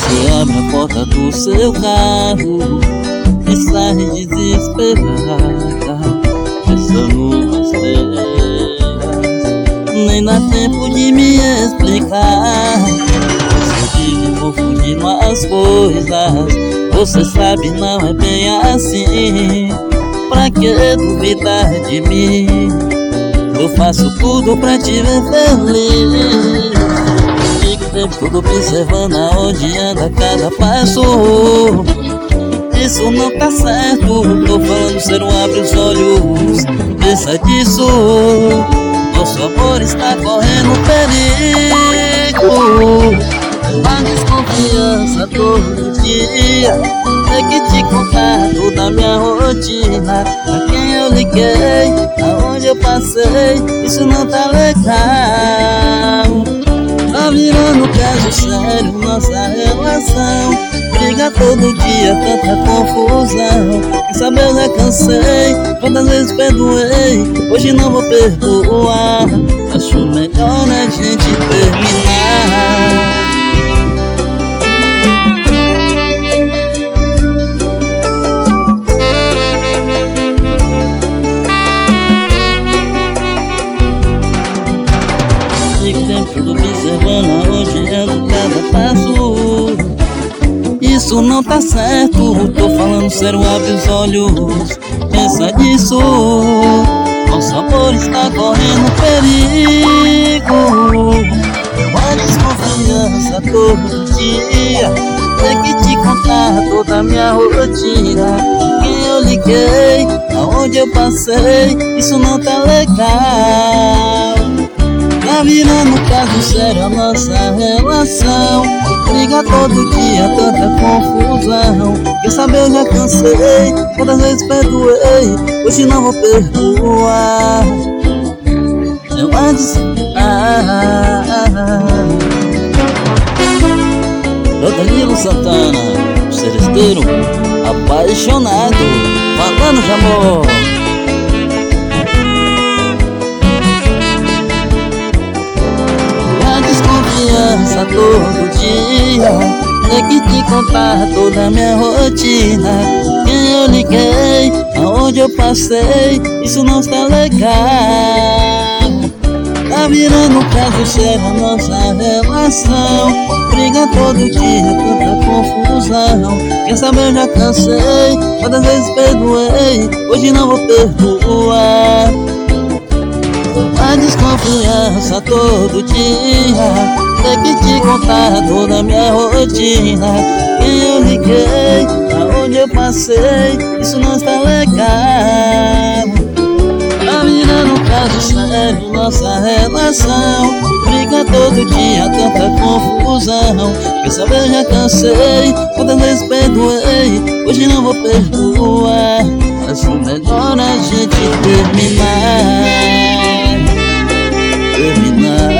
Você abre a porta do seu carro e sai desesperada, pensando besteiras. Nem dá tempo de me explicar. Você diz que confundindo as coisas. Você sabe, não é bem assim. Pra que duvidar de mim? Eu faço tudo pra te ver feliz. Fico o tempo todo observando aonde anda cada passo. Isso não tá certo. Tô falando sério, abre os olhos, pensa disso. Nosso amor está correndo perigo. A desconfiança todo dia. Tem que te contar toda a minha rotina. Pra quem eu liguei, aonde eu passei. Isso não tá legal. Tá virando caso sério nossa relação. Briga todo dia, tanta confusão. Quer saber, eu já cansei. Quantas vezes perdoei, hoje não vou perdoar. Acho melhor a gente terminar. Fico o tempo todo observando aonde ando cada passo. Isso não tá certo. Tô falando sério, abre os olhos, pensa nisso. Nosso amor está correndo perigo. Uma desconfiança todo dia. Tem que te contar toda a minha rotina. Quem eu liguei, aonde eu passei. Isso não tá legal. Tá virando caso sério a nossa relação. Briga todo dia, tanta confusão. Quer saber, eu já cansei. Quantas vezes perdoei, hoje não vou perdoar. Eu antes Ô Danilo Santana, o seresteiro apaixonado, falando de amor. Desconfiança todo dia. Tem que te contar toda a minha rotina. Quem eu liguei, aonde eu passei. Isso não está legal. Tá virando caso sério a nossa relação. Briga todo dia, tanta confusão. Quer saber, eu já cansei. Quantas vezes perdoei, hoje não vou perdoar. A desconfiança todo dia. Tem que te contar toda a minha rotina. Quem eu liguei, aonde eu passei. Isso não está legal. Tá virando caso sério nossa relação. Briga todo dia, tanta confusão. Quer saber, eu já cansei. Quantas vezes perdoei, hoje não vou perdoar. Acho melhor a gente terminar.